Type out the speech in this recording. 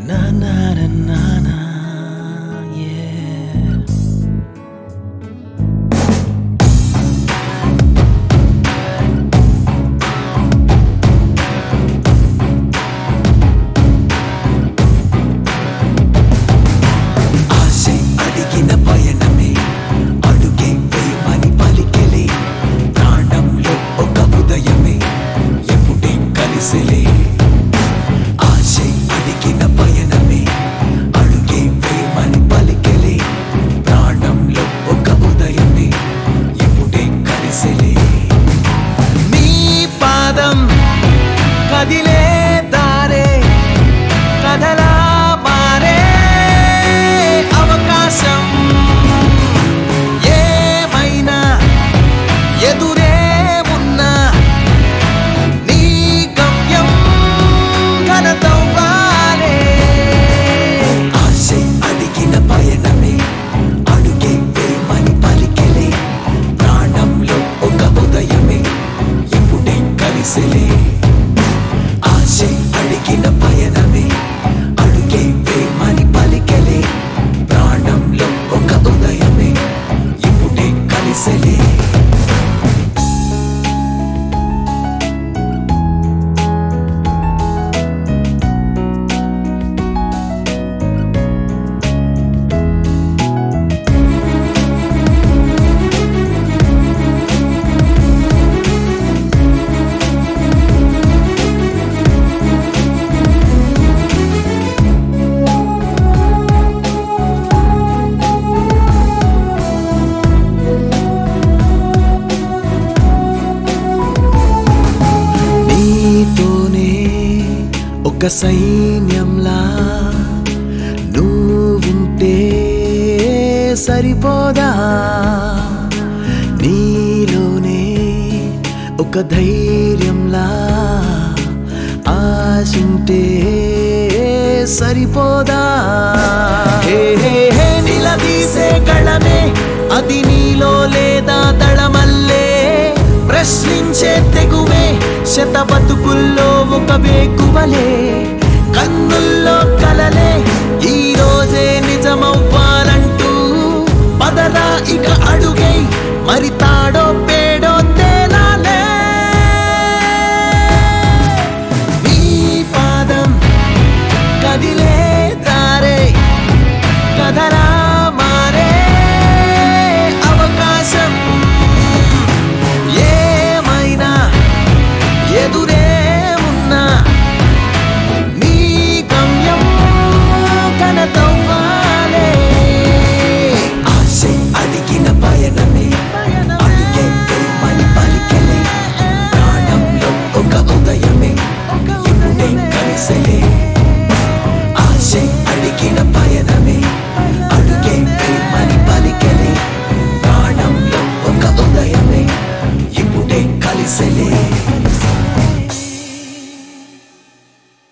Na na na na na, yeah. ఆశే అడిగిన పయనమే అడుగే వేయమని పలికెలే ప్రాణంలో ఒక ఉదయమే ఎప్పుడే కలిసెలే ఆశే అడిగిన పయనమే అడుగే వేయమని పలికెలే ప్రాణంలో ఒక ఉదయమే ఎప్పుడే కలిసెలే నీ పాదం కదిలే దారే కదలా మారే అవకాశం ఏమైనా ఎదురే ఉన్నా నీ గమ్యం ఘనతవ్వాలే ఆశే అడిగిన పయనమే అడుగే వేయమని పలికెలే ప్రాణంలో ఒక ఉదయమే ఎప్పుడే కలిసెలే ఆశే అడిగిన పయనమే అడుగే వేయమని పలికెలే ప్రాణంలో ఒక ఉదయమే ఎప్పుడే కలిసెలే నీతోనే ఒక సైన్యంలా నువ్వుంటే సరిపోదా నీలోనే ఒక ధైర్యంలా ఆశుంటే సరిపోదా హే హే హే నిలదీసే కళమే అది నీలో లేదా దళమల్లే ప్రశ్నించే తెగువే శత బతుకుల్లో ఒక వేకువలే కన్నుల్లో కలలే ఈ రోజే నిజమవ్వాలంటూ పదరా ఇక అడుగై మరి